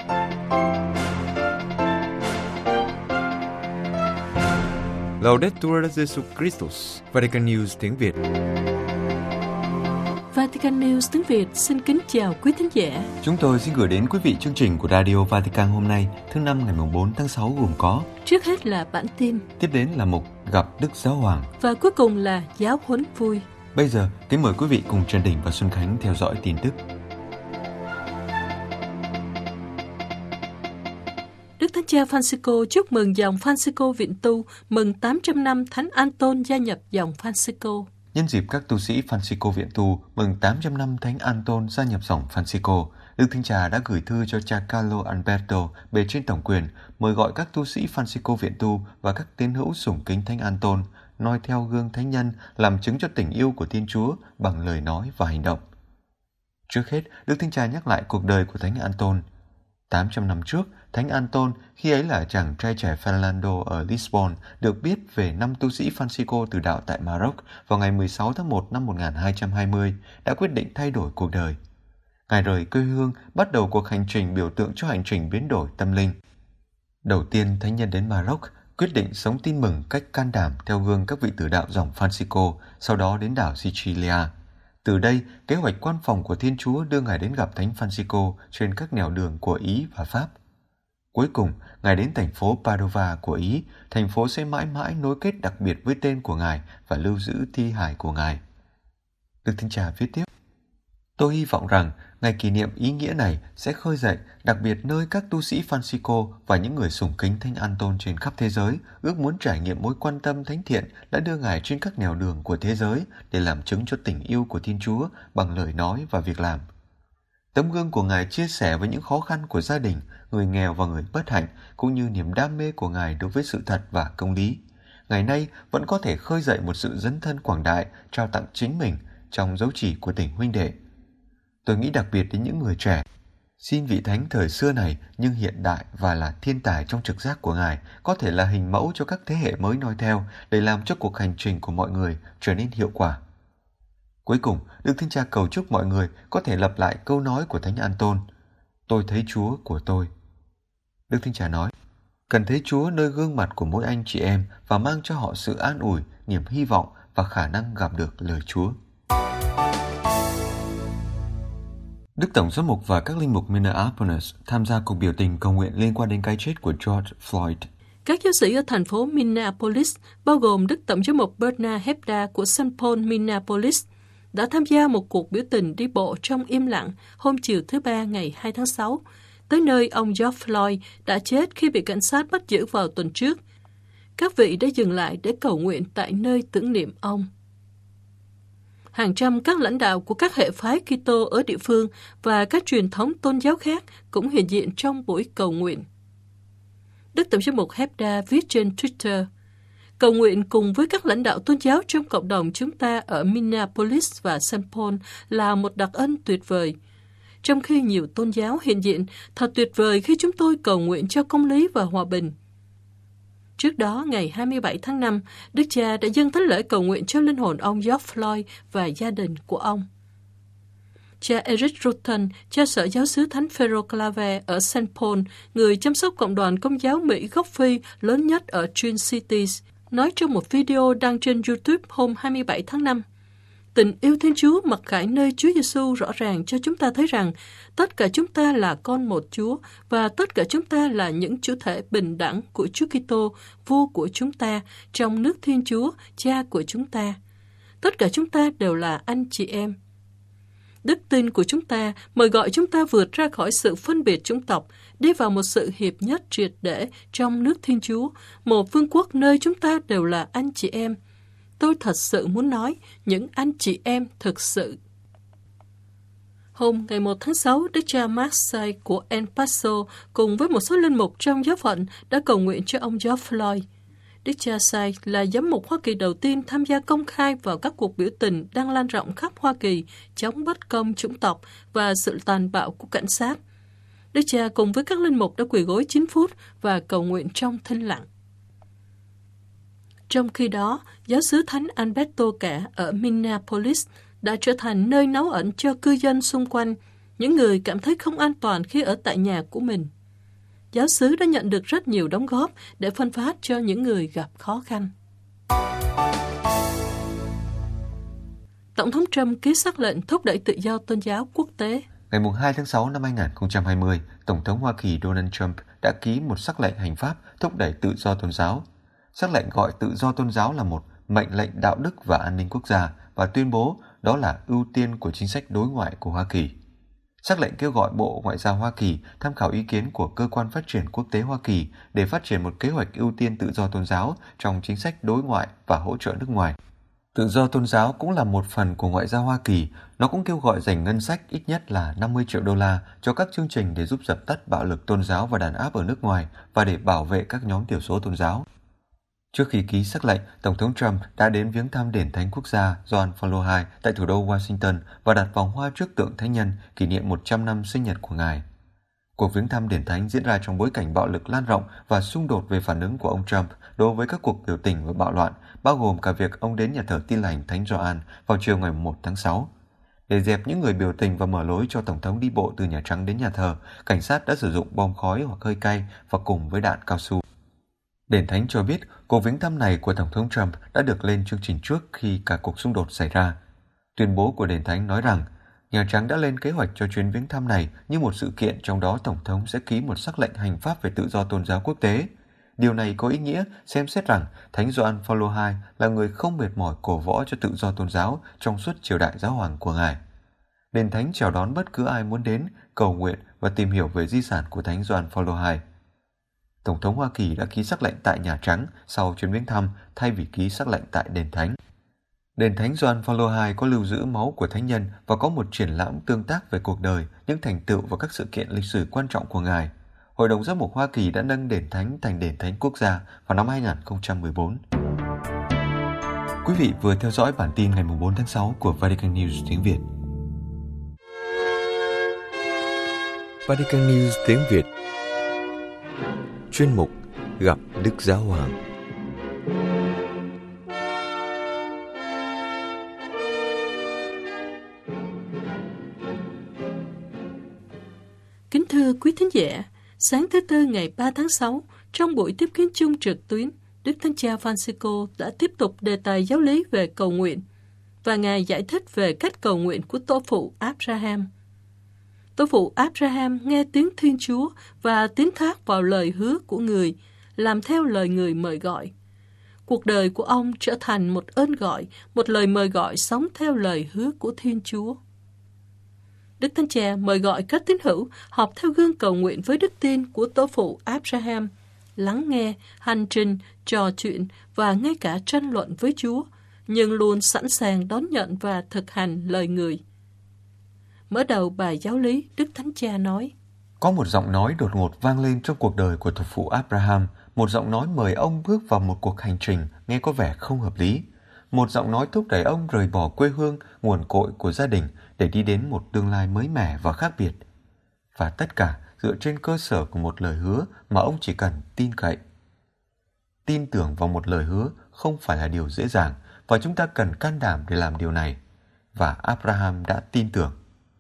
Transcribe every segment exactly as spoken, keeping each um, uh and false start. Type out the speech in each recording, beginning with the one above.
Laudetur Jesus Christus, Vatican News tiếng Việt. Vatican News tiếng Việt xin kính chào quý thính giả. Chúng tôi xin gửi đến quý vị chương trình của Radio Vatican hôm nay, thứ năm ngày bốn tháng sáu gồm có: trước hết là bản tin, tiếp đến là mục gặp Đức Giáo Hoàng và cuối cùng là giáo huấn vui. Bây giờ, kính mời quý vị cùng Trần Đình và Xuân Khánh theo dõi tin tức. Đức Thánh Cha Francisco chúc mừng dòng Francisco Viện Tu mừng tám trăm năm Thánh Anton gia nhập dòng Francisco. Nhân dịp các tu sĩ Francisco Viện Tu mừng tám trăm năm Thánh Anton gia nhập dòng Francisco, Đức Thánh Cha đã gửi thư cho cha Carlo Alberto, bề trên tổng quyền, mời gọi các tu sĩ Francisco Viện Tu và các tín hữu sùng kính Thánh Anton noi theo gương thánh nhân, làm chứng cho tình yêu của Thiên Chúa bằng lời nói và hành động. Trước hết, Đức Thánh Cha nhắc lại cuộc đời của Thánh Anton. tám trăm năm trước, Thánh Anton, khi ấy là chàng trai trẻ Fernando ở Lisbon, được biết về năm tu sĩ Francisco từ đạo tại Maroc vào ngày mười sáu tháng một năm một nghìn hai trăm hai mươi, đã quyết định thay đổi cuộc đời. Ngài rời quê hương, bắt đầu cuộc hành trình biểu tượng cho hành trình biến đổi tâm linh. Đầu tiên, Thánh nhân đến Maroc, quyết định sống tin mừng cách can đảm theo gương các vị tử đạo dòng Francisco, sau đó đến đảo Sicilia. Từ đây, kế hoạch quan phòng của Thiên Chúa đưa Ngài đến gặp Thánh Francisco trên các nẻo đường của Ý và Pháp. Cuối cùng, Ngài đến thành phố Padova của Ý, thành phố sẽ mãi mãi nối kết đặc biệt với tên của Ngài và lưu giữ thi hài của Ngài. Đức Thánh Cha viết tiếp: Tôi hy vọng rằng ngày kỷ niệm ý nghĩa này sẽ khơi dậy, đặc biệt nơi các tu sĩ Francisco và những người sùng kính Thánh Anton trên khắp thế giới ước muốn trải nghiệm mối quan tâm thánh thiện đã đưa Ngài trên các nẻo đường của thế giới để làm chứng cho tình yêu của Thiên Chúa bằng lời nói và việc làm. Tấm gương của Ngài chia sẻ với những khó khăn của gia đình, người nghèo và người bất hạnh, cũng như niềm đam mê của Ngài đối với sự thật và công lý, ngày nay vẫn có thể khơi dậy một sự dấn thân quảng đại, trao tặng chính mình trong dấu chỉ của tình huynh đệ. Tôi nghĩ đặc biệt đến những người trẻ. Xin vị Thánh thời xưa này nhưng hiện đại và là thiên tài trong trực giác của Ngài có thể là hình mẫu cho các thế hệ mới noi theo để làm cho cuộc hành trình của mọi người trở nên hiệu quả. Cuối cùng, Đức Thánh Cha cầu chúc mọi người có thể lặp lại câu nói của Thánh Anton: Tôi thấy Chúa của tôi. Đức Thánh Cha nói, cần thấy Chúa nơi gương mặt của mỗi anh chị em và mang cho họ sự an ủi, niềm hy vọng và khả năng gặp được lời Chúa. Đức Tổng giám mục và các linh mục Minneapolis tham gia cuộc biểu tình cầu nguyện liên quan đến cái chết của George Floyd. Các giáo sĩ ở thành phố Minneapolis, bao gồm Đức Tổng giám mục Bernard Hepda của Saint Paul Minneapolis, đã tham gia một cuộc biểu tình đi bộ trong im lặng hôm chiều thứ Ba ngày hai tháng sáu, tới nơi ông George Floyd đã chết khi bị cảnh sát bắt giữ vào tuần trước. Các vị đã dừng lại để cầu nguyện tại nơi tưởng niệm ông. Hàng trăm các lãnh đạo của các hệ phái Kitô ở địa phương và các truyền thống tôn giáo khác cũng hiện diện trong buổi cầu nguyện. Đức Tổng giám mục Hepda viết trên Twitter: cầu nguyện cùng với các lãnh đạo tôn giáo trong cộng đồng chúng ta ở Minneapolis và Saint Paul là một đặc ân tuyệt vời. Trong khi nhiều tôn giáo hiện diện, thật tuyệt vời khi chúng tôi cầu nguyện cho công lý và hòa bình. Trước đó, ngày hai mươi bảy tháng năm, Đức Cha đã dâng thánh lễ cầu nguyện cho linh hồn ông George Floyd và gia đình của ông. Cha Eric Rutten, cha sở giáo xứ Thánh Phêrô Claver ở Saint Paul, người chăm sóc cộng đoàn Công giáo Mỹ gốc Phi lớn nhất ở Twin Cities, nói trong một video đăng trên YouTube hôm hai mươi bảy tháng năm, tình yêu Thiên Chúa mặc khải nơi Chúa Giêsu rõ ràng cho chúng ta thấy rằng tất cả chúng ta là con một Chúa và tất cả chúng ta là những chủ thể bình đẳng của Chúa Kitô, vua của chúng ta, trong nước Thiên Chúa, cha của chúng ta. Tất cả chúng ta đều là anh chị em. Đức tin của chúng ta mời gọi chúng ta vượt ra khỏi sự phân biệt chủng tộc, đi vào một sự hiệp nhất triệt để trong nước Thiên Chúa, một vương quốc nơi chúng ta đều là anh chị em. Tôi thật sự muốn nói, những anh chị em thực sự. Hôm ngày một tháng sáu, Đức cha Mark Say của El Paso cùng với một số linh mục trong giáo phận đã cầu nguyện cho ông George Floyd. Đức cha Say là giám mục Hoa Kỳ đầu tiên tham gia công khai vào các cuộc biểu tình đang lan rộng khắp Hoa Kỳ chống bất công chủng tộc và sự tàn bạo của cảnh sát. Đức cha cùng với các linh mục đã quỳ gối chín phút và cầu nguyện trong thinh lặng. Trong khi đó, giáo xứ Thánh Alberto Cả ở Minneapolis đã trở thành nơi náo ẩn cho cư dân xung quanh, những người cảm thấy không an toàn khi ở tại nhà của mình. giáo xứ đã nhận được rất nhiều đóng góp để phân phát cho những người gặp khó khăn. Tổng thống Trump ký sắc lệnh thúc đẩy tự do tôn giáo quốc tế. Ngày hai tháng sáu năm hai nghìn không trăm hai mươi, Tổng thống Hoa Kỳ Donald Trump đã ký một sắc lệnh hành pháp thúc đẩy tự do tôn giáo. Sắc lệnh gọi tự do tôn giáo là một mệnh lệnh đạo đức và an ninh quốc gia và tuyên bố đó là ưu tiên của chính sách đối ngoại của Hoa Kỳ. Sắc lệnh kêu gọi Bộ Ngoại giao Hoa Kỳ tham khảo ý kiến của Cơ quan Phát triển Quốc tế Hoa Kỳ để phát triển một kế hoạch ưu tiên tự do tôn giáo trong chính sách đối ngoại và hỗ trợ nước ngoài. Tự do tôn giáo cũng là một phần của ngoại giao Hoa Kỳ. Nó cũng kêu gọi dành ngân sách ít nhất là năm mươi triệu đô la cho các chương trình để giúp dập tắt bạo lực tôn giáo và đàn áp ở nước ngoài và để bảo vệ các nhóm thiểu số tôn giáo. Trước khi ký sắc lệnh, Tổng thống Trump đã đến viếng thăm đền thánh quốc gia Gioan Phaolô hai tại thủ đô Washington và đặt vòng hoa trước tượng thánh nhân kỷ niệm một trăm năm sinh nhật của ngài. Cuộc viếng thăm đền thánh diễn ra trong bối cảnh bạo lực lan rộng và xung đột về phản ứng của ông Trump đối với các cuộc biểu tình và bạo loạn, bao gồm cả việc ông đến nhà thờ Tin lành Thánh Gioan vào chiều ngày một tháng sáu. Để dẹp những người biểu tình và mở lối cho Tổng thống đi bộ từ Nhà Trắng đến nhà thờ, cảnh sát đã sử dụng bom khói hoặc hơi cay và cùng với đạn cao su. Đền thánh cho biết cuộc viếng thăm này của Tổng thống Trump đã được lên chương trình trước khi cả cuộc xung đột xảy ra. Tuyên bố của đền thánh nói rằng Nhà Trắng đã lên kế hoạch cho chuyến viếng thăm này như một sự kiện trong đó Tổng thống sẽ ký một sắc lệnh hành pháp về tự do tôn giáo quốc tế. Điều này có ý nghĩa xem xét rằng Thánh Gioan Phaolô hai là người không mệt mỏi cổ võ cho tự do tôn giáo trong suốt triều đại giáo hoàng của ngài. Đền thánh chào đón bất cứ ai muốn đến, cầu nguyện và tìm hiểu về di sản của Thánh Gioan Phaolô hai. Tổng thống Hoa Kỳ đã ký sắc lệnh tại Nhà Trắng sau chuyến viếng thăm thay vì ký sắc lệnh tại đền thánh. Đền thánh Gioan Phaolô hai có lưu giữ máu của thánh nhân và có một triển lãm tương tác về cuộc đời, những thành tựu và các sự kiện lịch sử quan trọng của ngài. Hội đồng Giám mục Hoa Kỳ đã nâng đền thánh thành đền thánh quốc gia vào năm hai nghìn không trăm mười bốn. Quý vị vừa theo dõi bản tin ngày bốn tháng sáu của Vatican News tiếng Việt. Vatican News tiếng Việt. Chuyên mục Gặp Đức Giáo Hoàng. Kính thưa quý thính giả, sáng thứ Tư ngày ba tháng sáu, trong buổi tiếp kiến chung trực tuyến, Đức Thánh Cha Francisco đã tiếp tục đề tài giáo lý về cầu nguyện, và Ngài giải thích về cách cầu nguyện của tổ phụ Abraham. Tổ phụ Abraham nghe tiếng Thiên Chúa và tín thác vào lời hứa của người, làm theo lời người mời gọi. Cuộc đời của ông trở thành một ơn gọi, một lời mời gọi sống theo lời hứa của Thiên Chúa. Đức Thánh Cha mời gọi các tín hữu học theo gương cầu nguyện với đức tin của tổ phụ Abraham, lắng nghe, hành trình, trò chuyện và ngay cả tranh luận với Chúa, nhưng luôn sẵn sàng đón nhận và thực hành lời người. Mở đầu bài giáo lý, Đức Thánh Cha nói: Có một giọng nói đột ngột vang lên trong cuộc đời của tổ phụ Abraham, một giọng nói mời ông bước vào một cuộc hành trình nghe có vẻ không hợp lý. Một giọng nói thúc đẩy ông rời bỏ quê hương, nguồn cội của gia đình để đi đến một tương lai mới mẻ và khác biệt. Và tất cả dựa trên cơ sở của một lời hứa mà ông chỉ cần tin cậy. Tin tưởng vào một lời hứa không phải là điều dễ dàng và chúng ta cần can đảm để làm điều này. Và Abraham đã tin tưởng.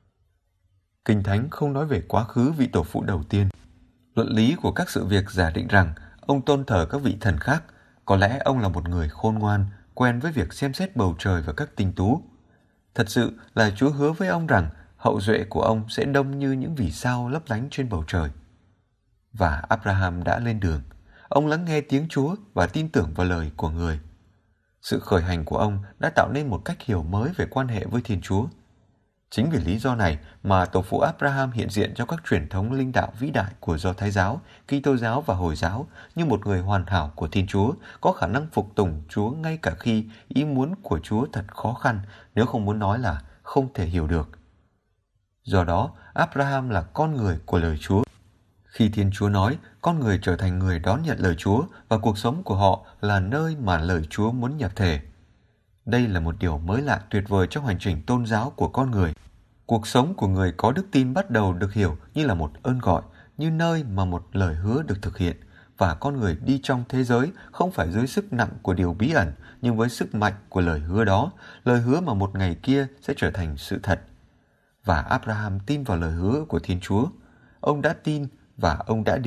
Kinh Thánh không nói về quá khứ vị tổ phụ đầu tiên. Luận lý của các sự việc giả định rằng ông tôn thờ các vị thần khác. Có lẽ ông là một người khôn ngoan, quen với việc xem xét bầu trời và các tinh tú. Thật sự là Chúa hứa với ông rằng hậu duệ của ông sẽ đông như những vì sao lấp lánh trên bầu trời. Và Abraham đã lên đường. Ông lắng nghe tiếng Chúa và tin tưởng vào lời của người. Sự khởi hành của ông đã tạo nên một cách hiểu mới về quan hệ với Thiên Chúa. Chính vì lý do này mà tổ phụ Abraham hiện diện trong các truyền thống linh đạo vĩ đại của Do Thái giáo, Kitô giáo và Hồi giáo như một người hoàn hảo của Thiên Chúa, có khả năng phục tùng Chúa ngay cả khi ý muốn của Chúa thật khó khăn, nếu không muốn nói là không thể hiểu được. Do đó, Abraham là con người của lời Chúa. Khi Thiên Chúa nói, con người trở thành người đón nhận lời Chúa và cuộc sống của họ là nơi mà lời Chúa muốn nhập thể. Đây là một điều mới lạ tuyệt vời trong hành trình tôn giáo của con người. Cuộc sống của người có đức tin bắt đầu được hiểu như là một ơn gọi, như nơi mà một lời hứa được thực hiện, và con người đi trong thế giới không phải dưới sức nặng của điều bí ẩn, nhưng với sức mạnh của lời hứa đó, lời hứa mà một ngày kia sẽ trở thành sự thật. Và Abraham tin vào lời hứa của Thiên Chúa. Ông đã tin và ông đã đi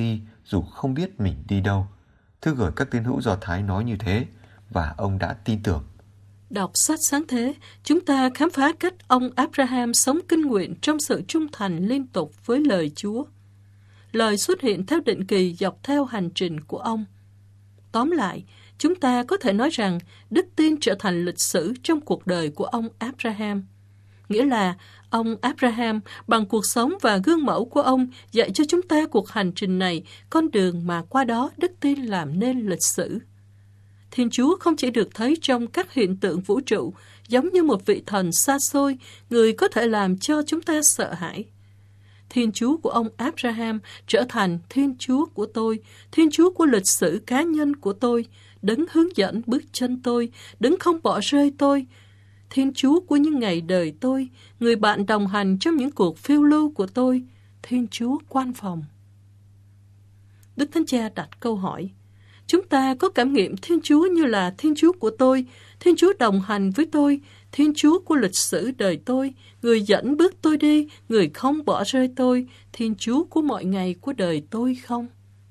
dù không biết mình đi đâu. Thư gửi các tín hữu Do Thái nói như thế, và ông đã tin tưởng. Đọc sách Sáng Thế, chúng ta khám phá cách ông Abraham sống kinh nguyện trong sự trung thành liên tục với lời Chúa. Lời xuất hiện theo định kỳ dọc theo hành trình của ông. Tóm lại, chúng ta có thể nói rằng đức tin trở thành lịch sử trong cuộc đời của ông Abraham. Nghĩa là ông Abraham bằng cuộc sống và gương mẫu của ông dạy cho chúng ta cuộc hành trình này, con đường mà qua đó đức tin làm nên lịch sử. Thiên Chúa không chỉ được thấy trong các hiện tượng vũ trụ, giống như một vị thần xa xôi, người có thể làm cho chúng ta sợ hãi. Thiên Chúa của ông Abraham trở thành Thiên Chúa của tôi, Thiên Chúa của lịch sử cá nhân của tôi, đấng hướng dẫn bước chân tôi, đấng không bỏ rơi tôi, Thiên Chúa của những ngày đời tôi, người bạn đồng hành trong những cuộc phiêu lưu của tôi, Thiên Chúa quan phòng. Đức Thánh Cha đặt câu hỏi, chúng ta có cảm nghiệm Thiên Chúa như là Thiên Chúa của tôi, Thiên Chúa đồng hành với tôi, Thiên Chúa của lịch sử đời tôi, người dẫn bước tôi đi, người không bỏ rơi tôi, Thiên Chúa của mọi ngày của đời tôi không?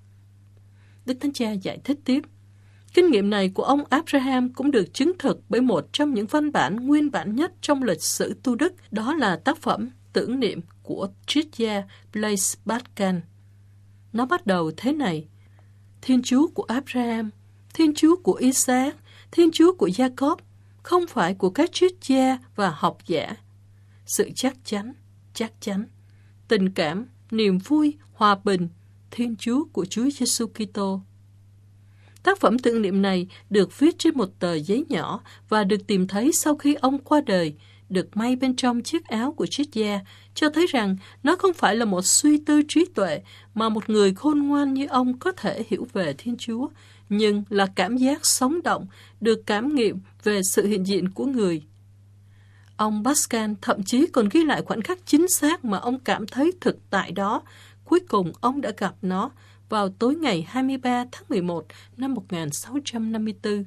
Đức Thánh Cha giải thích tiếp, kinh nghiệm này của ông Abraham cũng được chứng thực bởi một trong những văn bản nguyên bản nhất trong lịch sử tu đức, đó là tác phẩm Tưởng niệm của triết gia Blaise Pascal. Nó bắt đầu thế này: Thiên Chúa của Abraham, Thiên Chúa của Isaac, Thiên Chúa của Jacob, không phải của các triết gia và học giả. Sự chắc chắn, chắc chắn, tình cảm, niềm vui, hòa bình, Thiên Chúa của Chúa Giêsu Kitô. Tác phẩm tưởng niệm này được viết trên một tờ giấy nhỏ và được tìm thấy sau khi ông qua đời, được may bên trong chiếc áo của triết gia, cho thấy rằng nó không phải là một suy tư trí tuệ mà một người khôn ngoan như ông có thể hiểu về Thiên Chúa, nhưng là cảm giác sống động, được cảm nghiệm về sự hiện diện của người. Ông Pascal thậm chí còn ghi lại khoảnh khắc chính xác mà ông cảm thấy thực tại đó. Cuối cùng ông đã gặp nó vào tối ngày hai mươi ba tháng mười một năm một nghìn sáu trăm năm mươi tư.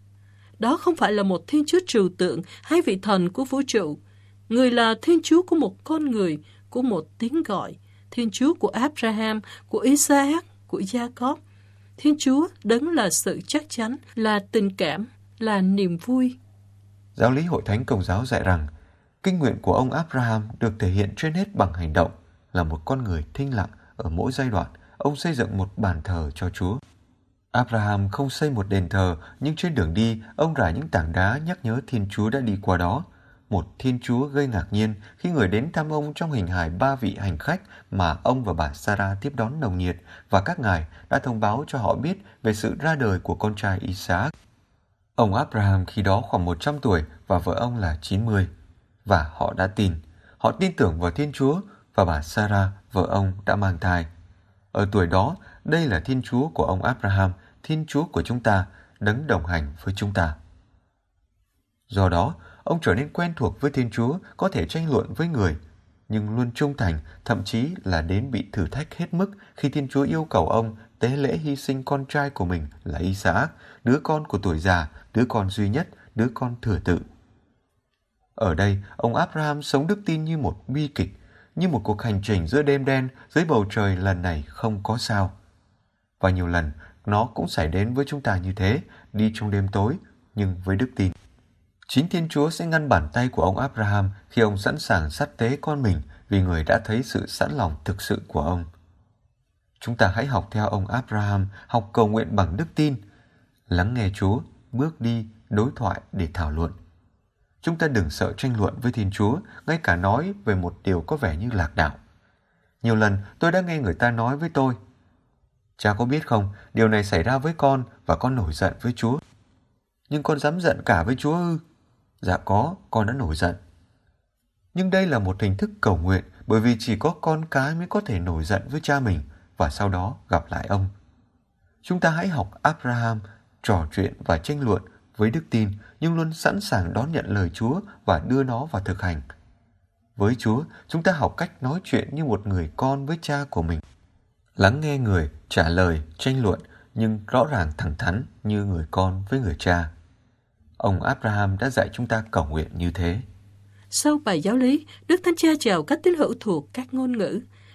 Đó không phải là một Thiên Chúa trừu tượng hay vị thần của vũ trụ. Người là Thiên Chúa của một con người, của một tiếng gọi. Thiên Chúa của Abraham, của Isaac, của Jacob. Thiên Chúa đấng là sự chắc chắn, là tình cảm, là niềm vui. Giáo lý Hội Thánh Công giáo dạy rằng, kinh nguyện của ông Abraham được thể hiện trên hết bằng hành động, là một con người thinh lặng ở mỗi giai đoạn. Ông xây dựng một bàn thờ cho Chúa. Abraham không xây một đền thờ, nhưng trên đường đi, ông rải những tảng đá nhắc nhớ Thiên Chúa đã đi qua đó. Một Thiên Chúa gây ngạc nhiên khi người đến thăm ông trong hình hài ba vị hành khách mà ông và bà Sarah tiếp đón nồng nhiệt, và các ngài đã thông báo cho họ biết về sự ra đời của con trai Isaac. Ông Abraham khi đó khoảng một trăm tuổi và vợ ông là chín mươi. Và họ đã tin. Họ tin tưởng vào Thiên Chúa, và bà Sarah, vợ ông, đã mang thai. Ở tuổi đó, đây là Thiên Chúa của ông Abraham, Thiên Chúa của chúng ta, đấng đồng hành với chúng ta. Do đó, ông trở nên quen thuộc với Thiên Chúa, có thể tranh luận với người, nhưng luôn trung thành, thậm chí là đến bị thử thách hết mức khi Thiên Chúa yêu cầu ông tế lễ hy sinh con trai của mình là Isaac, đứa con của tuổi già, đứa con duy nhất, đứa con thừa tự. Ở đây, ông Abraham sống đức tin như một bi kịch, như một cuộc hành trình giữa đêm đen, dưới bầu trời lần này không có sao. Và nhiều lần, nó cũng xảy đến với chúng ta như thế, đi trong đêm tối, nhưng với đức tin. Chính Thiên Chúa sẽ ngăn bàn tay của ông Abraham khi ông sẵn sàng sát tế con mình, vì người đã thấy sự sẵn lòng thực sự của ông. Chúng ta hãy học theo ông Abraham, học cầu nguyện bằng đức tin, lắng nghe Chúa, bước đi, đối thoại để thảo luận. Chúng ta đừng sợ tranh luận với Thiên Chúa, ngay cả nói về một điều có vẻ như lạc đạo. Nhiều lần tôi đã nghe người ta nói với tôi, cha có biết không, điều này xảy ra với con và con nổi giận với Chúa. Nhưng con dám giận cả với Chúa ư? Dạ có, con đã nổi giận. Nhưng đây là một hình thức cầu nguyện, bởi vì chỉ có con cái mới có thể nổi giận với cha mình và sau đó gặp lại ông. Chúng ta hãy học Abraham, trò chuyện và tranh luận với đức tin, nhưng luôn sẵn sàng đón nhận lời Chúa và đưa nó vào thực hành. Với Chúa, chúng ta học cách nói chuyện như một người con với cha của mình. Lắng nghe người, trả lời, tranh luận, nhưng rõ ràng thẳng thắn như người con với người cha. Ông Abraham đã dạy chúng ta cầu nguyện như thế. Sau bài giáo lý, Đức Thánh Cha chào các tín hữu thuộc các ngôn ngữ.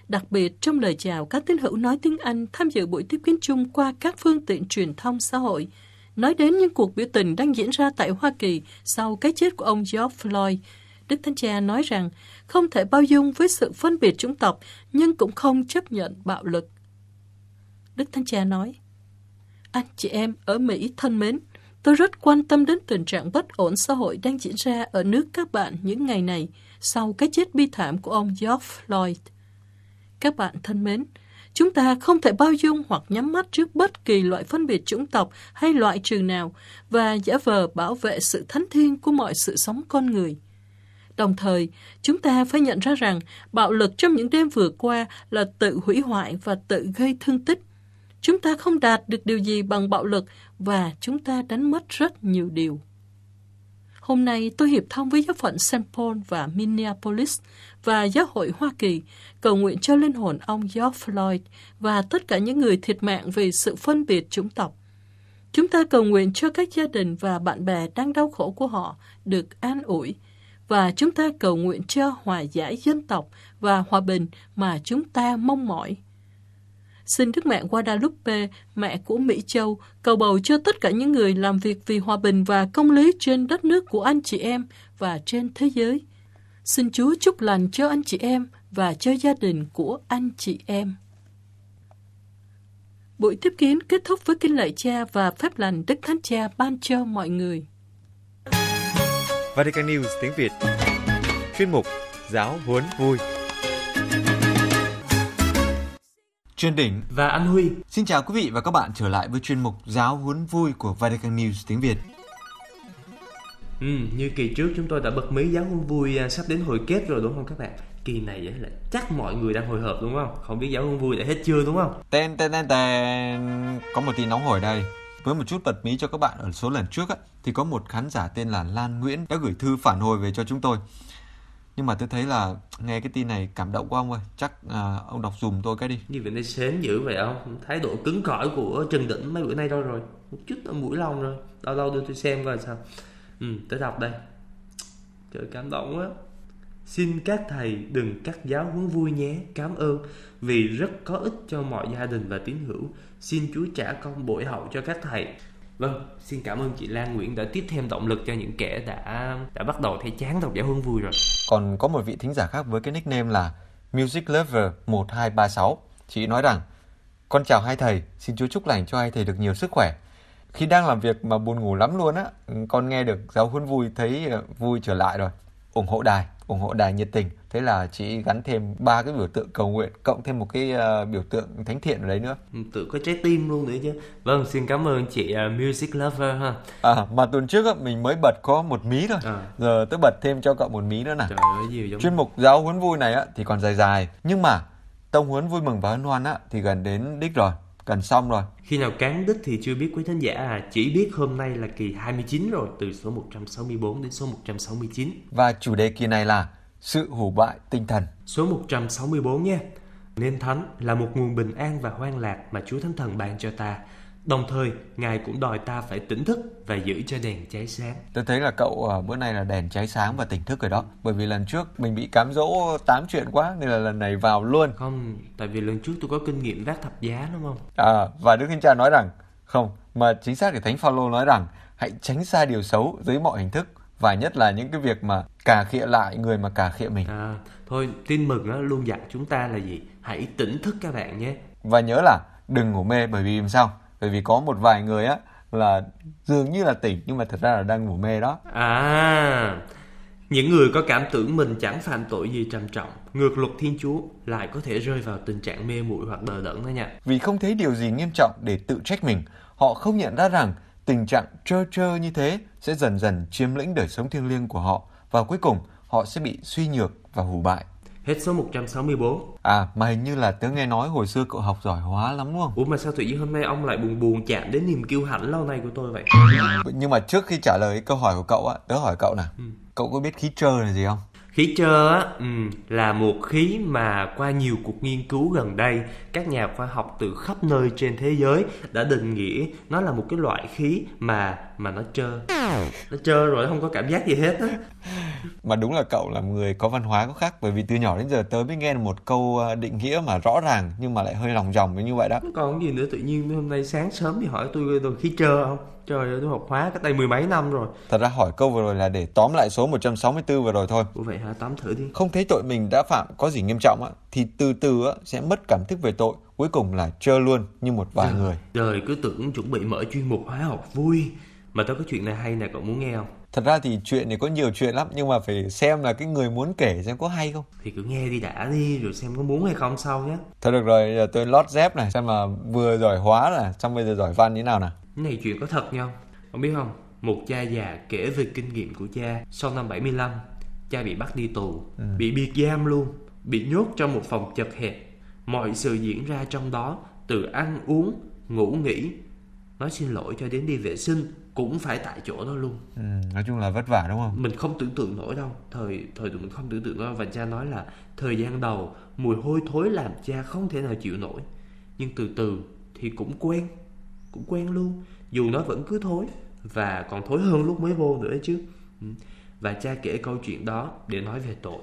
Đặc biệt, trong lời chào, các tín hữu nói tiếng Anh tham dự buổi tiếp kiến chung qua các phương tiện truyền thông xã hội, nói đến những cuộc biểu tình đang diễn ra tại Hoa Kỳ sau cái chết của ông George Floyd. Đức Thánh Cha nói rằng không thể bao dung với sự phân biệt chủng tộc, nhưng cũng không chấp nhận bạo lực. Đức Thánh Cha nói, anh chị em ở Mỹ thân mến, tôi rất quan tâm đến tình trạng bất ổn xã hội đang diễn ra ở nước các bạn những ngày này sau cái chết bi thảm của ông George Floyd. Các bạn thân mến, chúng ta không thể bao dung hoặc nhắm mắt trước bất kỳ loại phân biệt chủng tộc hay loại trừ nào và giả vờ bảo vệ sự thánh thiêng của mọi sự sống con người. Đồng thời, chúng ta phải nhận ra rằng bạo lực trong những đêm vừa qua là tự hủy hoại và tự gây thương tích. Chúng ta không đạt được điều gì bằng bạo lực và chúng ta đánh mất rất nhiều điều. Hôm nay tôi hiệp thông với giáo phận Saint Paul và Minneapolis và giáo hội Hoa Kỳ cầu nguyện cho linh hồn ông George Floyd và tất cả những người thiệt mạng vì sự phân biệt chủng tộc. Chúng ta cầu nguyện cho các gia đình và bạn bè đang đau khổ của họ được an ủi và chúng ta cầu nguyện cho hòa giải dân tộc và hòa bình mà chúng ta mong mỏi. Xin Đức Mẹ Guadalupe, mẹ của Mỹ Châu, cầu bầu cho tất cả những người làm việc vì hòa bình và công lý trên đất nước của anh chị em và trên thế giới. Xin Chúa chúc lành cho anh chị em và cho gia đình của anh chị em. Buổi tiếp kiến kết thúc với kinh lạy Cha và phép lành Đức Thánh Cha ban cho mọi người. Vatican News tiếng Việt. Chuyên mục Giáo huấn vui. Chuyên Đỉnh và Anh Huy. Xin chào quý vị và các bạn trở lại với chuyên mục Giáo huấn vui của Vatican News tiếng Việt. Ừ, như kỳ trước chúng tôi đã bật mí giáo huấn vui sắp đến hồi kết rồi đúng không các bạn? Kỳ này là chắc mọi người đang hồi hộp đúng không? Không biết giáo huấn vui đã hết chưa đúng không? Tên tên tên tên có một tin nóng hổi đây. Với một chút bật mí cho các bạn, ở số lần trước á, thì có một khán giả tên là Lan Nguyễn đã gửi thư phản hồi về cho chúng tôi. Nhưng mà tôi thấy là nghe cái tin này cảm động quá ông ơi. Chắc à, ông đọc dùm tôi cái đi. Như vậy này sến dữ vậy ông. Thái độ cứng cỏi của Trần Đỉnh mấy bữa nay đâu rồi? Một chút ở mũi lòng rồi. Đâu đâu đưa tôi xem coi sao. Ừ, tới đọc đây. Trời cảm động quá. Xin các thầy đừng cắt giáo huấn vui nhé. Cảm ơn vì rất có ích cho mọi gia đình và tín hữu. Xin Chúa trả công bội hậu cho các thầy. Vâng, xin cảm ơn chị Lan Nguyễn đã tiếp thêm động lực cho những kẻ đã đã bắt đầu thấy chán đọc giáo huấn vui rồi. Còn có một vị thính giả khác với cái nickname là Music Lover một hai ba sáu. Chị nói rằng: con chào hai thầy, xin Chúa chúc lành cho hai thầy được nhiều sức khỏe. Khi đang làm việc mà buồn ngủ lắm luôn á, con nghe được giáo huấn vui thấy vui trở lại rồi. Ủng hộ đài, ủng hộ đài nhiệt tình. Thế là chị gắn thêm ba cái biểu tượng cầu nguyện, cộng thêm một cái uh, biểu tượng thánh thiện ở đấy nữa. Tự có trái tim luôn nữa chứ. Vâng, xin cảm ơn chị uh, Music Lover ha. À, mà tuần trước á, mình mới bật có một mí thôi. À. Giờ tôi bật thêm cho cậu một mí nữa nè. Trời ơi, nhiều giống. Chuyên mục giáo huấn vui này á thì còn dài dài, nhưng mà tông huấn vui mừng và hân hoan á thì gần đến đích rồi, gần xong rồi. Khi nào cán đích thì chưa biết quý thính giả à, chỉ biết hôm nay là kỳ hai mươi chín rồi, từ số một trăm sáu mươi bốn đến số một trăm sáu mươi chín. Và chủ đề kỳ này là sự hủ bại tinh thần. Số một trăm sáu mươi bốn nha. Nên Thánh là một nguồn bình an và hoan lạc mà Chúa Thánh Thần ban cho ta. Đồng thời, Ngài cũng đòi ta phải tỉnh thức và giữ cho đèn cháy sáng. Tôi thấy là cậu bữa nay là đèn cháy sáng và tỉnh thức rồi đó. Bởi vì lần trước mình bị cám dỗ tám chuyện quá nên là lần này vào luôn. Không, tại vì lần trước tôi có kinh nghiệm vác thập giá đúng không? À, và Đức Thánh Cha nói rằng, không, mà chính xác thì Thánh Phaolô nói rằng hãy tránh xa điều xấu dưới mọi hình thức. Và nhất là những cái việc mà cà khịa lại người mà cà khịa mình. À, thôi tin mừng á, luôn dặn chúng ta là gì? Hãy tỉnh thức các bạn nhé. Và nhớ là đừng ngủ mê, bởi vì làm sao? Bởi vì có một vài người á là dường như là tỉnh nhưng mà thật ra là đang ngủ mê đó. À, những người có cảm tưởng mình chẳng phạm tội gì trầm trọng, ngược luật Thiên Chúa, lại có thể rơi vào tình trạng mê muội hoặc đờ đẫn đó nha. Vì không thấy điều gì nghiêm trọng để tự trách mình, họ không nhận ra rằng tình trạng trơ trơ như thế sẽ dần dần chiếm lĩnh đời sống thiêng liêng của họ và cuối cùng họ sẽ bị suy nhược và hủ bại. Hết số một trăm sáu mươi bốn. À, mà hình như là tớ nghe nói hồi xưa cậu học giỏi hóa lắm đúng không? Ủa mà sao tự nhiên hôm nay ông lại buồn buồn chạm đến niềm kiêu hãnh lâu nay của tôi vậy? Nhưng mà trước khi trả lời câu hỏi của cậu á, tớ hỏi cậu nào, ừ. cậu có biết khí trơ là gì không? Khí trơ á, ừ, là một khí mà qua nhiều cuộc nghiên cứu gần đây, các nhà khoa học từ khắp nơi trên thế giới đã định nghĩa nó là một cái loại khí mà mà nó trơ. Nó trơ rồi, không có cảm giác gì hết á. Mà đúng là cậu là một người có văn hóa có khác, bởi vì từ nhỏ đến giờ tớ mới nghe một câu định nghĩa mà rõ ràng nhưng mà lại hơi lòng vòng như vậy đó. Còn gì nữa, tự nhiên hôm nay sáng sớm thì hỏi tôi tôi khí trơ không? Trời ơi, tôi học hóa cách đây mười mấy năm rồi. Thật ra hỏi câu vừa rồi là để tóm lại số một trăm sáu mươi tư vừa rồi thôi. Ủa vậy hả? Tóm thử đi. Không thấy tội mình đã phạm có gì nghiêm trọng á, thì từ từ á sẽ mất cảm thức về tội, cuối cùng là trơ luôn như một vài Trời, người. Đời cứ tưởng chuẩn bị mở chuyên mục hóa học vui. Mà tao có chuyện này hay nè, cậu muốn nghe không? Thật ra thì chuyện này có nhiều chuyện lắm, nhưng mà phải xem là cái người muốn kể xem có hay không. Thì cứ nghe đi đã đi, rồi xem có muốn hay không sau nhé. Thôi được rồi, giờ tôi lót dép này, xem mà vừa giỏi hóa là xong bây giờ giỏi văn như nào nào. Cái này chuyện có thật nhau. Không biết không? Một cha già kể về kinh nghiệm của cha. Sau năm bảy mươi lăm, cha bị bắt đi tù, ừ. bị biệt giam luôn, bị nhốt trong một phòng chật hẹp. Mọi sự diễn ra trong đó, từ ăn uống, ngủ nghỉ, nói xin lỗi cho đến đi vệ sinh cũng phải tại chỗ đó luôn. Ừ, nói chung là vất vả đúng không? Mình không tưởng tượng nổi đâu. Thời thời tụi mình không tưởng tượng nổi. Và cha nói là thời gian đầu mùi hôi thối làm cha không thể nào chịu nổi. Nhưng từ từ thì cũng quen, cũng quen luôn. Dù nó vẫn cứ thối, và còn thối hơn lúc mới vô nữa chứ. Và cha kể câu chuyện đó để nói về tội.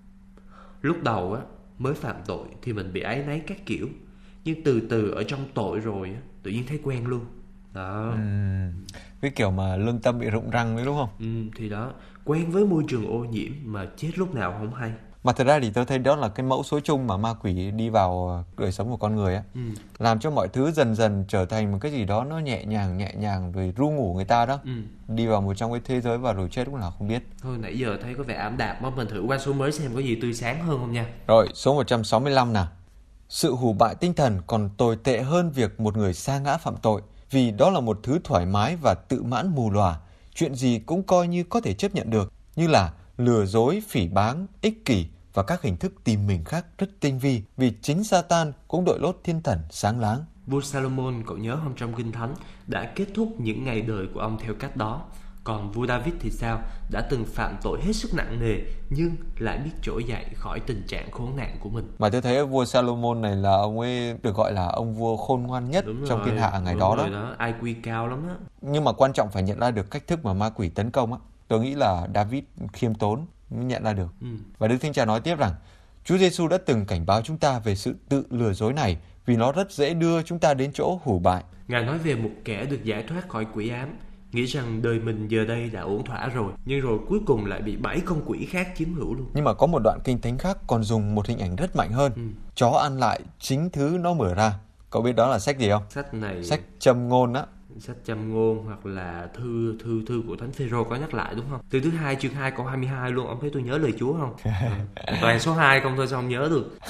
Lúc đầu á, mới phạm tội thì mình bị áy náy các kiểu, nhưng từ từ ở trong tội rồi á, tự nhiên thấy quen luôn. Đó. Ừ, cái kiểu mà lương tâm bị rụng răng đấy đúng không? Ừ, thì đó, quen với môi trường ô nhiễm mà chết lúc nào không hay. Mà thật ra thì tôi thấy đó là cái mẫu số chung mà ma quỷ đi vào đời sống của con người á, ừ. làm cho mọi thứ dần dần trở thành một cái gì đó nó nhẹ nhàng nhẹ nhàng rồi ru ngủ người ta đó, ừ. đi vào một trong cái thế giới và rồi chết lúc nào không biết. Thôi nãy giờ thấy có vẻ ảm đạm, mà mình thử qua số mới xem có gì tươi sáng hơn không nha. Rồi, số một trăm sáu mươi lăm nào. Sự hủ bại tinh thần còn tồi tệ hơn việc một người sa ngã phạm tội, vì đó là một thứ thoải mái và tự mãn mù lòa, chuyện gì cũng coi như có thể chấp nhận được, như là lừa dối, phỉ báng, ích kỷ và các hình thức tìm mình khác rất tinh vi, vì chính Satan cũng đội lốt thiên thần sáng láng. Vua Salomon, cậu nhớ không, trong Kinh Thánh đã kết thúc những ngày đời của ông theo cách đó. Còn vua David thì sao? Đã từng phạm tội hết sức nặng nề, nhưng lại biết trỗi dậy khỏi tình trạng khốn nạn của mình. Mà tôi thấy vua Salomon này là ông ấy được gọi là ông vua khôn ngoan nhất đúng trong rồi, thiên hạ ngày đó đó. đó. I Q cao lắm á. Nhưng mà quan trọng phải nhận ra được cách thức mà ma quỷ tấn công á. Tôi nghĩ là David khiêm tốn mới nhận ra được. Ừ. Và Đức Thánh Cha nói tiếp rằng Chúa Giêsu đã từng cảnh báo chúng ta về sự tự lừa dối này, vì nó rất dễ đưa chúng ta đến chỗ hủ bại. Ngài nói về một kẻ được giải thoát khỏi quỷ ám, nghĩ rằng đời mình giờ đây đã ổn thỏa rồi, nhưng rồi cuối cùng lại bị bảy con quỷ khác chiếm hữu luôn. Nhưng mà có một đoạn kinh thánh khác còn dùng một hình ảnh rất mạnh hơn. Ừ. Chó ăn lại chính thứ nó mở ra. Cậu biết đó là sách gì không? Sách này sách Châm Ngôn á. Sách Châm Ngôn hoặc là thư thư thư của Thánh Phêrô có nhắc lại đúng không? Từ thứ hai chương hai câu hai mươi hai luôn. Ông thấy tôi nhớ lời Chúa không? ừ. Toàn số hai không thôi sao không nhớ được.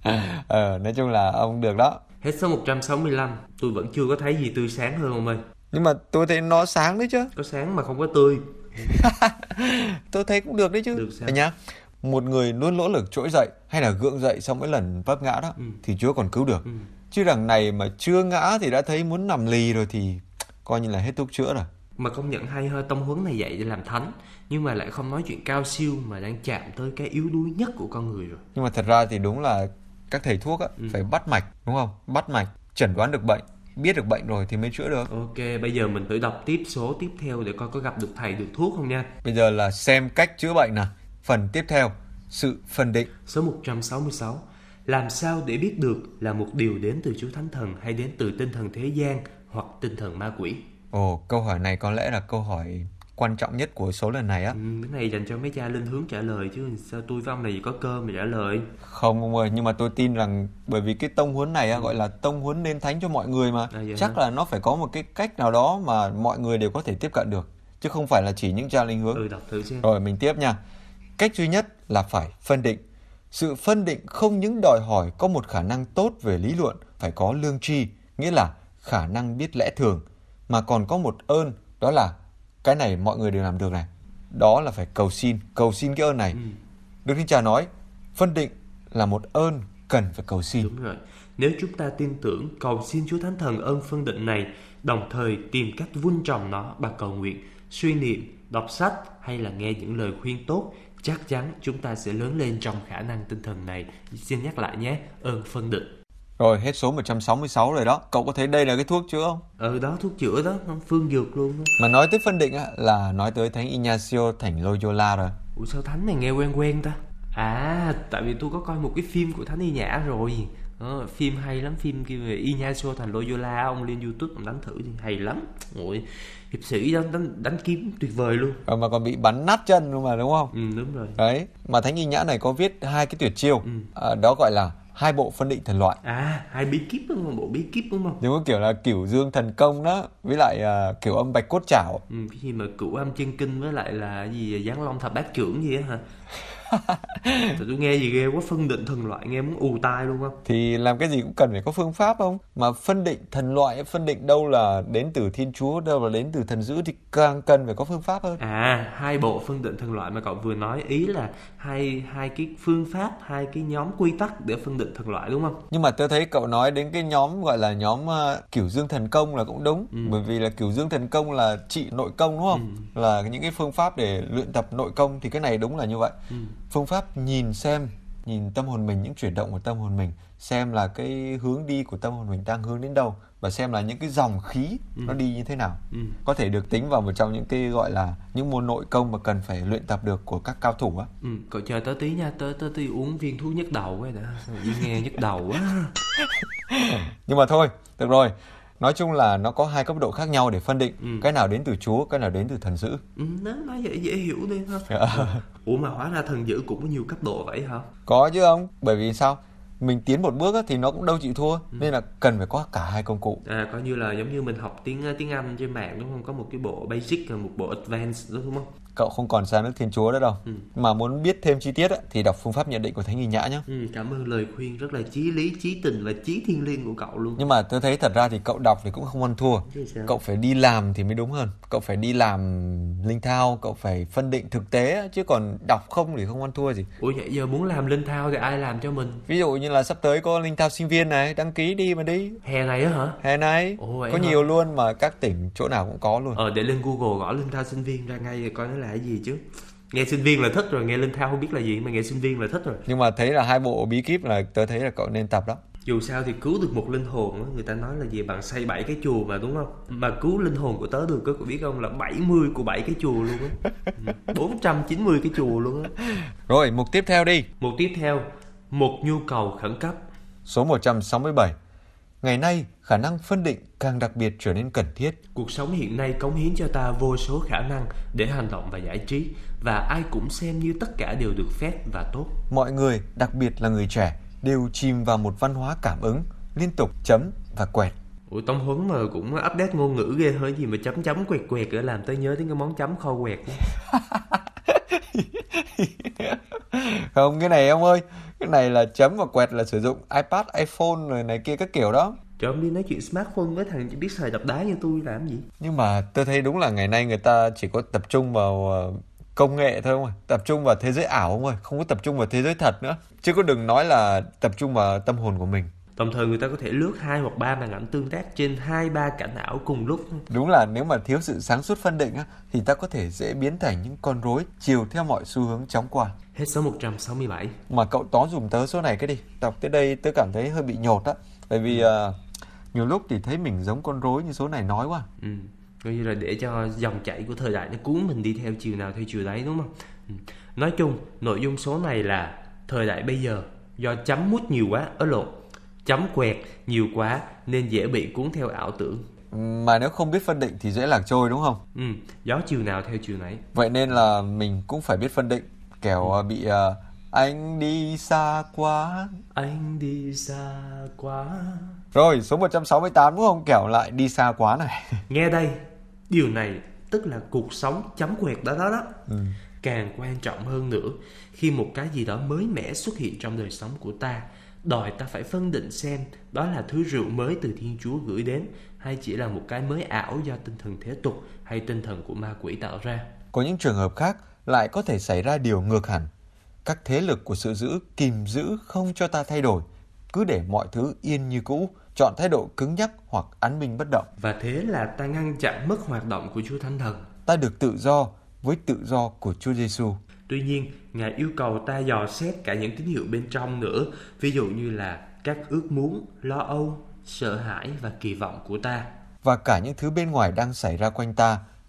ờ, nói chung là ông được đó. Hết số một trăm sáu mươi lăm, tôi vẫn chưa có thấy gì tươi sáng hơn ông ơi. Nhưng mà tôi thấy nó sáng đấy chứ. Có sáng mà không có tươi. Tôi thấy cũng được đấy chứ. Được sao? Đấy nhá. Một người luôn nỗ lực trỗi dậy hay là gượng dậy sau mỗi lần vấp ngã đó, ừ. thì Chúa còn cứu được. Ừ. Chứ đằng này mà chưa ngã thì đã thấy muốn nằm lì rồi thì coi như là hết thuốc chữa rồi. Mà công nhận hay hơi tông huấn này dạy để làm thánh, nhưng mà lại không nói chuyện cao siêu mà đang chạm tới cái yếu đuối nhất của con người rồi. Nhưng mà thật ra thì đúng là các thầy thuốc á, ừ. phải bắt mạch đúng không? Bắt mạch, chẩn đoán được bệnh, biết được bệnh rồi thì mới chữa được. Ok, bây giờ mình thử đọc tiếp số tiếp theo để coi có gặp được thầy được thuốc không nha. Bây giờ là xem cách chữa bệnh nào. Phần tiếp theo, sự phân định. Số một trăm sáu mươi sáu. Làm sao để biết được là một điều đến từ Chúa Thánh Thần hay đến từ tinh thần thế gian hoặc tinh thần ma quỷ? Ồ, câu hỏi này có lẽ là câu hỏi quan trọng nhất của số lần này á. Ừ, cái này dành cho mấy cha linh hướng trả lời chứ sao tôi với ông này có cơ mà trả lời. Không ông ơi, nhưng mà tôi tin rằng bởi vì cái tông huấn này á, ừ. gọi là tông huấn nên thánh cho mọi người mà. À, chắc hả? Là nó phải có một cái cách nào đó mà mọi người đều có thể tiếp cận được, chứ không phải là chỉ những cha linh hướng. Ừ, đọc thử xem. Rồi mình tiếp nha. Cách duy nhất là phải phân định. Sự phân định không những đòi hỏi có một khả năng tốt về lý luận, phải có lương tri, nghĩa là khả năng biết lẽ thường, mà còn có một ơn, đó là cái này mọi người đều làm được này. Đó là phải cầu xin, cầu xin cái ơn này. Ừ. Đức Thánh Cha nói, phân định là một ơn cần phải cầu xin. Đúng rồi. Nếu chúng ta tin tưởng, cầu xin Chúa Thánh Thần ơn phân định này, đồng thời tìm cách vun trồng nó bằng cầu nguyện, suy niệm, đọc sách hay là nghe những lời khuyên tốt, chắc chắn chúng ta sẽ lớn lên trong khả năng tinh thần này. Xin nhắc lại nhé, ơn phân định. Rồi, hết số một trăm sáu mươi sáu rồi đó. Cậu có thấy đây là cái thuốc chữa không? Ừ đó, thuốc chữa đó, phương dược luôn đó. Mà nói tới phân định á, là nói tới Thánh Ignacio Thánh Loyola rồi. Ủa sao Thánh này nghe quen quen ta? À, tại vì tôi có coi một cái phim của Thánh Y Nhã rồi. Ờ, phim hay lắm, phim kia về Ignacio thành Loyola, ông lên YouTube ông đánh thử thì hay lắm. Ôi, hiệp sĩ đánh, đánh, đánh kiếm tuyệt vời luôn. Ờ, mà còn bị bắn nát chân luôn mà đúng không? Ừ, đúng rồi. Đấy, mà Thánh Y Nhã này có viết hai cái tuyệt chiêu, ừ. à, đó gọi là hai bộ phân định thần loại. À, hai bí kíp đúng không? Bộ bí kíp đúng không? Giống kiểu là cửu dương thần công đó, với lại à, kiểu âm bạch cốt trảo. Ừ, cái gì mà cửu âm chân kinh với lại là gì giáng long thập bát trưởng gì á hả? Tôi nghe gì ghê quá, phân định thần loại nghe muốn ù tai luôn không? Thì làm cái gì cũng cần phải có phương pháp không? Mà phân định thần loại, phân định đâu là đến từ Thiên Chúa, đâu là đến từ thần dữ thì càng cần phải có phương pháp hơn. À, hai bộ phân định thần loại mà cậu vừa nói, ý là hai hai cái phương pháp, hai cái nhóm quy tắc để phân định thần loại đúng không? Nhưng mà tôi thấy cậu nói đến cái nhóm gọi là nhóm uh, cửu dương thần công là cũng đúng. Ừ. Bởi vì là cửu dương thần công là trị nội công đúng không? Ừ. Là những cái phương pháp để luyện tập nội công, thì cái này đúng là như vậy. Ừ. Phương pháp nhìn xem, nhìn tâm hồn mình, những chuyển động của tâm hồn mình, xem là cái hướng đi của tâm hồn mình đang hướng đến đâu, và xem là những cái dòng khí ừ. nó đi như thế nào. Ừ. Có thể được tính vào một trong những cái gọi là những môn nội công mà cần phải luyện tập được của các cao thủ á. Ừ, cậu chờ tớ tí nha, tớ tớ tí uống viên thuốc nhức đầu ấy đã. Đi nghe nhức đầu á. Nhưng mà thôi, được rồi. Nói chung là nó có hai cấp độ khác nhau để phân định. Ừ. Cái nào đến từ Chúa, cái nào đến từ thần dữ. Ừ, đó, nói vậy dễ hiểu đi ha. Ủa mà hóa ra thần dữ cũng có nhiều cấp độ vậy hả? Có chứ không? Bởi vì sao? Mình tiến một bước thì nó cũng đâu chịu thua. Ừ. Nên là cần phải có cả hai công cụ. À, coi như là giống như mình học tiếng tiếng Anh trên mạng đúng không? Có một cái bộ basic và một bộ advanced đúng không? Cậu không còn xa nước Thiên Chúa nữa đâu. Ừ. Mà muốn biết thêm chi tiết thì đọc phương pháp nhận định của Thánh Y Nhã nhé. Ừ, cảm ơn lời khuyên rất là chí lý, chí tình và chí thiêng liêng của cậu luôn. Nhưng mà tôi thấy thật ra thì cậu đọc thì cũng không ăn thua. Cậu phải đi làm thì mới đúng hơn. Cậu phải đi làm linh thao, cậu phải phân định thực tế, chứ còn đọc không thì không ăn thua gì. Ủa vậy giờ muốn làm linh thao thì ai làm cho mình? Ví dụ như là sắp tới có linh thao sinh viên này, đăng ký đi mà đi. Hè này á hả? Hè này. Ồ, có hả? Nhiều luôn mà các tỉnh chỗ nào cũng có luôn. Ờ, để lên Google gõ linh thao sinh viên ra ngay coi nó là cái gì chứ. Nghe sinh viên là thích rồi, nghe linh thao không biết là gì mà nghe sinh viên là thích rồi. Nhưng mà thấy là hai bộ bí kíp là tớ thấy là cậu nên tập đó. Dù sao thì cứu được một linh hồn đó, người ta nói là gì bằng xây bảy cái chùa mà đúng không? Mà cứu linh hồn của tớ được có biết không là bảy mươi của bảy cái chùa luôn á. bốn trăm chín mươi cái chùa luôn á. Rồi, mục tiếp theo đi. Mục tiếp theo, một nhu cầu khẩn cấp. Số một trăm sáu mươi bảy. Ngày nay, khả năng phân định càng đặc biệt trở nên cần thiết. Cuộc sống hiện nay cống hiến cho ta vô số khả năng để hành động và giải trí, và ai cũng xem như tất cả đều được phép và tốt. Mọi người, đặc biệt là người trẻ, đều chìm vào một văn hóa cảm ứng, liên tục chấm và quẹt. Ủa Tông Huấn mà cũng update ngôn ngữ ghê hơi gì mà chấm chấm quẹt quẹt để làm tới nhớ đến cái món chấm kho quẹt. Không, cái này ông ơi, cái này là chấm và quẹt là sử dụng iPad, iPhone rồi này kia các kiểu đó. Trời, ông đi nói chuyện smartphone với thằng chỉ biết xài đập đá như tôi làm gì. Nhưng mà tôi thấy đúng là ngày nay người ta chỉ có tập trung vào công nghệ thôi không ơi, tập trung vào thế giới ảo không ơi, không có tập trung vào thế giới thật nữa. Chứ có đừng nói là tập trung vào tâm hồn của mình. Đồng thời người ta có thể lướt hai hoặc ba màn ảnh tương tác trên hai ba cảnh ảo cùng lúc. Đúng là nếu mà thiếu sự sáng suốt phân định á, thì ta có thể dễ biến thành những con rối chiều theo mọi xu hướng chóng qua. Hết số một trăm sáu mươi bảy. Mà cậu tó dùm tớ số này cái đi. Đọc tới đây tớ cảm thấy hơi bị nhột á. Bởi vì uh, nhiều lúc thì thấy mình giống con rối như số này nói quá. Ừ, coi như là để cho dòng chảy của thời đại nó cuốn mình đi theo chiều nào theo chiều đấy đúng không? Ừ. Nói chung nội dung số này là thời đại bây giờ do chấm mút nhiều quá, ở lộn chấm quẹt nhiều quá nên dễ bị cuốn theo ảo tưởng. Mà nếu không biết phân định thì dễ lạc trôi đúng không? Ừ, gió chiều nào theo chiều nấy. Vậy nên là mình cũng phải biết phân định. Kẻo ừ. bị uh, anh đi xa quá. Anh đi xa quá. Rồi, số một trăm sáu mươi tám đúng không? Kẻo lại đi xa quá này. Nghe đây, điều này tức là cuộc sống chấm quẹt đó đó đó. Ừ. Càng quan trọng hơn nữa khi một cái gì đó mới mẻ xuất hiện trong đời sống của ta, đòi ta phải phân định xem đó là thứ rượu mới từ Thiên Chúa gửi đến, hay chỉ là một cái mới ảo do tinh thần thế tục hay tinh thần của ma quỷ tạo ra. Có những trường hợp khác lại có thể xảy ra điều ngược hẳn. Các thế lực của sự giữ kìm giữ không cho ta thay đổi, cứ để mọi thứ yên như cũ, chọn thái độ cứng nhắc hoặc án minh bất động. Và thế là ta ngăn chặn mất hoạt động của Chúa Thánh Thần. Ta được tự do với tự do của Chúa Giêsu. Tuy nhiên, Ngài yêu cầu ta dò xét cả những tín hiệu bên trong nữa, ví dụ như là các ước muốn, lo âu, sợ hãi và kỳ vọng của ta. Và cả những thứ bên ngoài đang xảy ra quanh ta,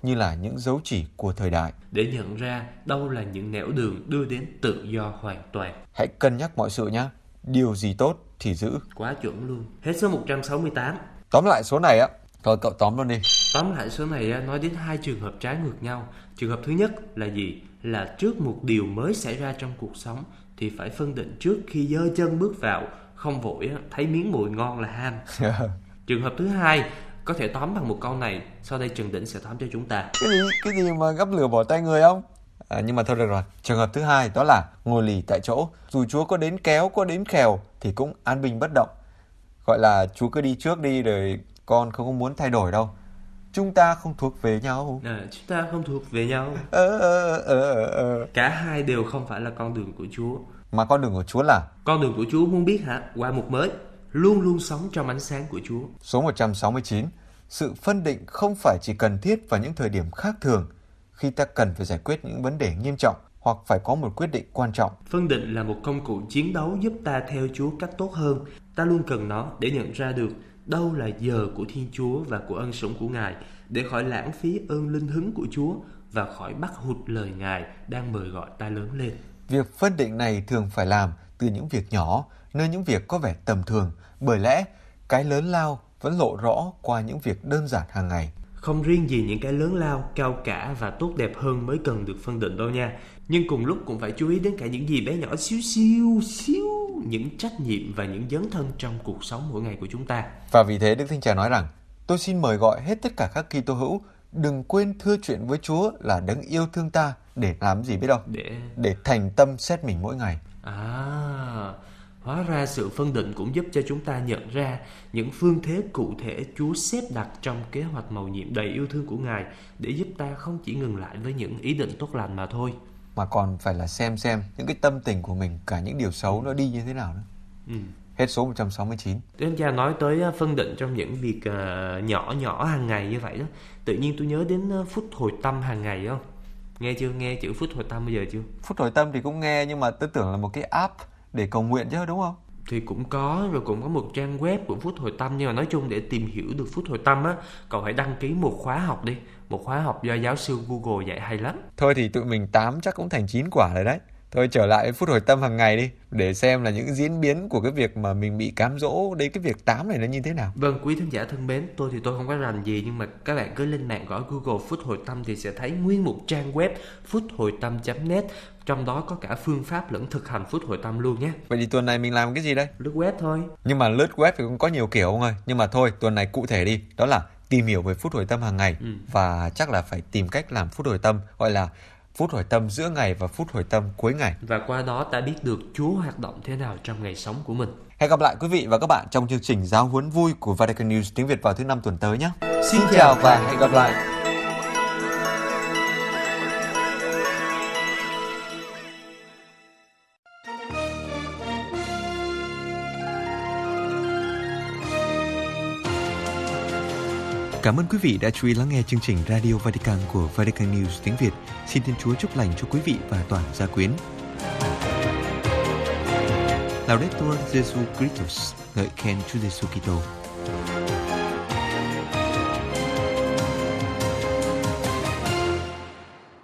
như là những dấu chỉ của thời đại. Để nhận ra đâu là những nẻo đường đưa đến tự do hoàn toàn. Hãy cân nhắc mọi sự nhé. Điều gì tốt thì giữ. Quá chuẩn luôn. Hết số một trăm sáu mươi tám. Tóm lại số này á, thôi cậu tóm luôn đi. Tóm lại số này nói đến hai trường hợp trái ngược nhau. Trường hợp thứ nhất là gì? Là trước một điều mới xảy ra trong cuộc sống thì phải phân định trước khi giơ chân bước vào, không vội thấy miếng mồi ngon là ham. Trường hợp thứ hai có thể tóm bằng một câu này, sau đây Trần Đỉnh sẽ tóm cho chúng ta. Cái gì, cái gì mà gắp lửa bỏ tay người không? À, nhưng mà thôi được rồi. Trường hợp thứ hai đó là ngồi lì tại chỗ. Dù Chúa có đến kéo, có đến khèo thì cũng an bình bất động. Gọi là Chúa cứ đi trước đi rồi con không muốn thay đổi đâu. Chúng ta không thuộc về nhau. À, chúng ta không thuộc về nhau. Ờ, ờ, ờ, ờ. Cả hai đều không phải là con đường của Chúa. Mà con đường của Chúa là? Con đường của Chúa muốn biết hả? Qua mục mới. Luôn luôn sống trong ánh sáng của Chúa. Số một trăm sáu mươi chín. Sự phân định không phải chỉ cần thiết vào những thời điểm khác thường, khi ta cần phải giải quyết những vấn đề nghiêm trọng hoặc phải có một quyết định quan trọng. Phân định là một công cụ chiến đấu giúp ta theo Chúa cách tốt hơn. Ta luôn cần nó để nhận ra được đâu là giờ của Thiên Chúa và của ân sủng của Ngài, để khỏi lãng phí ơn linh hứng của Chúa và khỏi bắt hụt lời Ngài đang mời gọi ta lớn lên. Việc phân định này thường phải làm từ những việc nhỏ, nơi những việc có vẻ tầm thường, bởi lẽ cái lớn lao vẫn lộ rõ qua những việc đơn giản hàng ngày. Không riêng gì những cái lớn lao, cao cả và tốt đẹp hơn mới cần được phân định đâu nha. Nhưng cùng lúc cũng phải chú ý đến cả những gì bé nhỏ xíu xíu xíu, những trách nhiệm và những dấn thân trong cuộc sống mỗi ngày của chúng ta. Và vì thế Đức Thánh Cha nói rằng, tôi xin mời gọi hết tất cả các Kitô hữu đừng quên thưa chuyện với Chúa là Đấng yêu thương ta để làm gì biết đâu, Để... để thành tâm xét mình mỗi ngày. À, hóa ra sự phân định cũng giúp cho chúng ta nhận ra những phương thế cụ thể Chúa xếp đặt trong kế hoạch mầu nhiệm đầy yêu thương của Ngài, để giúp ta không chỉ ngừng lại với những ý định tốt lành mà thôi, mà còn phải là xem xem những cái tâm tình của mình, cả những điều xấu nó đi như thế nào nữa. Ừ. Hết số một trăm sáu mươi chín. Đức Thánh Cha nói tới phân định trong những việc uh, nhỏ nhỏ hàng ngày như vậy đó, tự nhiên tôi nhớ đến uh, phút hồi tâm hàng ngày không? Nghe chưa? Nghe chữ phút hồi tâm bây giờ chưa? Phút hồi tâm thì cũng nghe, nhưng mà tôi tưởng là một cái app để cầu nguyện chứ, đúng không? Thì cũng có, rồi cũng có một trang web của Phút Hồi Tâm. Nhưng mà nói chung để tìm hiểu được Phút Hồi Tâm á, cậu hãy đăng ký một khóa học đi. Một khóa học do giáo sư Google dạy hay lắm. Thôi thì tụi mình tám chắc cũng thành chín quả rồi đấy. Thôi trở lại với Phút Hồi Tâm hàng ngày đi, để xem là những diễn biến của cái việc mà mình bị cám dỗ đến cái việc tám này nó như thế nào. Vâng, quý thính giả thân mến, tôi thì tôi không có rành gì, nhưng mà các bạn cứ lên mạng gõ Google Phút Hồi Tâm thì sẽ thấy nguyên một trang web phút hồi tâm chấm net. Trong đó có cả phương pháp lẫn thực hành Phút Hồi Tâm luôn nhé. Vậy thì tuần này mình làm cái gì đây? Lướt web thôi. Nhưng mà lướt web thì cũng có nhiều kiểu ông ơi. Nhưng mà thôi, tuần này cụ thể đi. Đó là tìm hiểu về Phút Hồi Tâm hàng ngày. ừ. Và chắc là phải tìm cách làm Phút Hồi Tâm, gọi là Phút Hồi Tâm giữa ngày và Phút Hồi Tâm cuối ngày. Và qua đó ta biết được Chúa hoạt động thế nào trong ngày sống của mình. Hẹn gặp lại quý vị và các bạn trong chương trình Giáo huấn vui của Vatican News tiếng Việt vào thứ năm tuần tới nhé. Xin, Xin chào và hẹn gặp lại. Cảm ơn quý vị đã chú ý lắng nghe chương trình Radio Vatican của Vatican News tiếng Việt. Xin Thiên Chúa chúc lành cho quý vị và toàn gia quyến. Laudetur Jesu Christus, ngợi khen Chúa Giêsu Kitô.